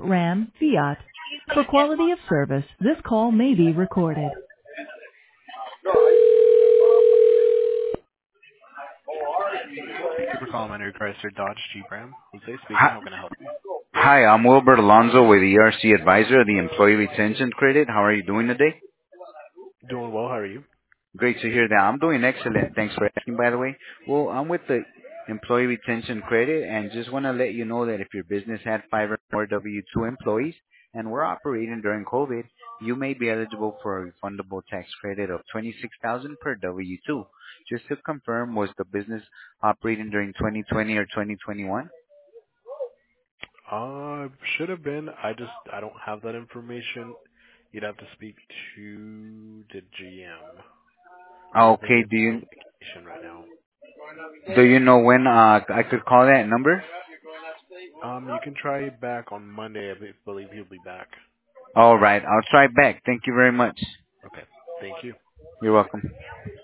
Ram, Fiat. For quality of service, this call may be recorded. Thank you for calling Leonard Chrysler Dodge Jeep Ram. Jose speaking. Hi, How can I help you? hi, I'm Wilbert Alonzo with ERC Advisor, the Employee Retention Credit. How are you doing today? Doing well. How are you? Great to hear that. I'm doing excellent. Thanks for asking, by the way. Well, I'm with the Employee Retention Credit and just want to let you know that if your business had 5 or more W-2 employees and we're operating during COVID, you may be eligible for a refundable tax credit of $26,000 per W-2. Just to confirm, was the business operating during 2020 or 2021? Should have been. I don't have that information. You'd have to speak to the GM. I think Okay, he's on vacation right now. do you know when I could call that number? You can try back on Monday. Believe he'll be back. All right, I'll try back. Thank you very much. Okay. Thank you. You're welcome.